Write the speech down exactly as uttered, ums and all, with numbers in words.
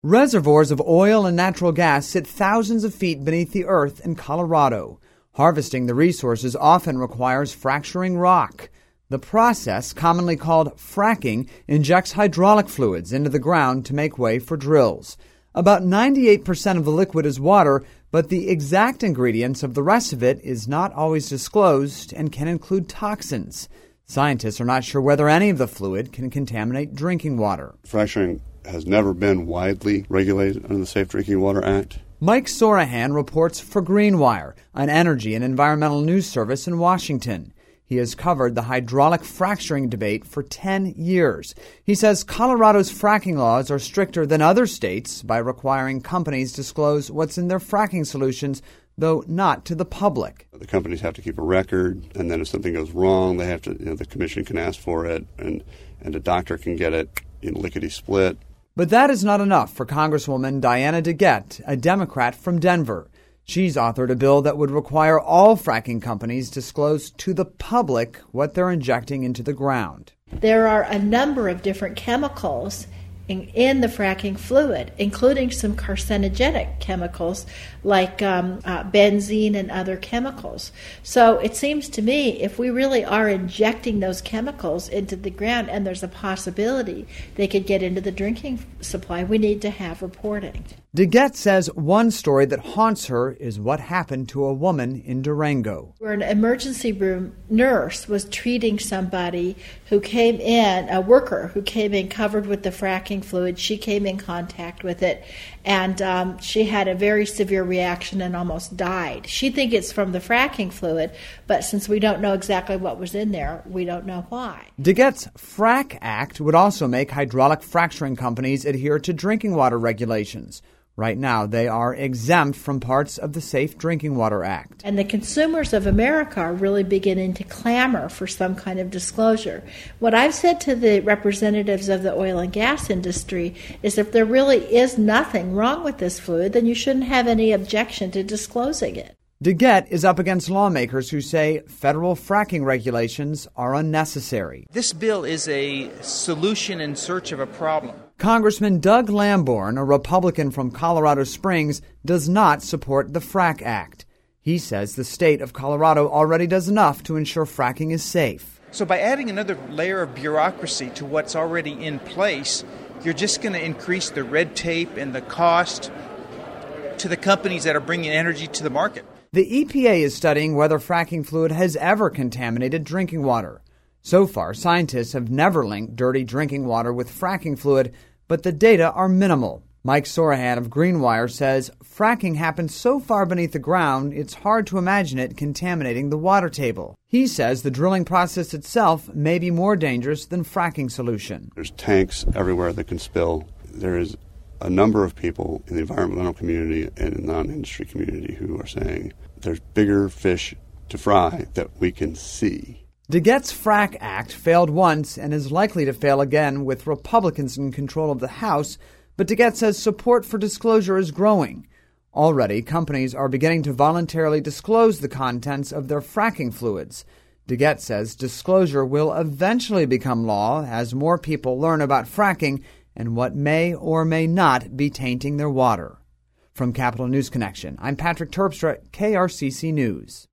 Reservoirs of oil and natural gas sit thousands of feet beneath the earth in Colorado. Harvesting the resources often requires fracturing rock. The process, commonly called fracking, injects hydraulic fluids into the ground to make way for drills. About ninety-eight percent of the liquid is water, but the exact ingredients of the rest of it is not always disclosed and can include toxins. Scientists are not sure whether any of the fluid can contaminate drinking water. Fracturing has never been widely regulated under the Safe Drinking Water Act. Mike Sorahan reports for Greenwire, an energy and environmental news service in Washington. He has covered the hydraulic fracturing debate for ten years. He says Colorado's fracking laws are stricter than other states by requiring companies disclose what's in their fracking solutions, though not to the public. The companies have to keep a record, and then if something goes wrong, they have to, you know, the commission can ask for it, and, and a doctor can get it in lickety-split. But that is not enough for Congresswoman Diana DeGette, a Democrat from Denver. She's authored a bill that would require all fracking companies disclose to the public what they're injecting into the ground. There are a number of different chemicals in, in the fracking fluid, including some carcinogenic chemicals like um, uh, benzene and other chemicals. So it seems to me if we really are injecting those chemicals into the ground and there's a possibility they could get into the drinking supply, we need to have reporting. DeGette says one story that haunts her is what happened to a woman in Durango. Where an emergency room nurse was treating somebody who came in, a worker who came in covered with the fracking fluid. She came in contact with it, and um, she had a very severe reaction and almost died. She thinks it's from the fracking fluid, but since we don't know exactly what was in there, we don't know why. DeGette's Frack Act would also make hydraulic fracturing companies adhere to drinking water regulations. Right now, they are exempt from parts of the Safe Drinking Water Act. And the consumers of America are really beginning to clamor for some kind of disclosure. What I've said to the representatives of the oil and gas industry is if there really is nothing wrong with this fluid, then you shouldn't have any objection to disclosing it. DeGette is up against lawmakers who say federal fracking regulations are unnecessary. This bill is a solution in search of a problem. Congressman Doug Lamborn, a Republican from Colorado Springs, does not support the Frack Act. He says the state of Colorado already does enough to ensure fracking is safe. So by adding another layer of bureaucracy to what's already in place, you're just going to increase the red tape and the cost to the companies that are bringing energy to the market. The E P A is studying whether fracking fluid has ever contaminated drinking water. So far, scientists have never linked dirty drinking water with fracking fluid, but the data are minimal. Mike Sorahan of Greenwire says fracking happens so far beneath the ground, it's hard to imagine it contaminating the water table. He says the drilling process itself may be more dangerous than fracking solution. There's tanks everywhere that can spill. There is a number of people in the environmental community and in the non-industry community who are saying there's bigger fish to fry that we can see. DeGette's Frack Act failed once and is likely to fail again with Republicans in control of the House, but DeGette says support for disclosure is growing. Already, companies are beginning to voluntarily disclose the contents of their fracking fluids. DeGette says disclosure will eventually become law as more people learn about fracking and what may or may not be tainting their water. From Capitol News Connection, I'm Patrick Terpstra, K R C C News.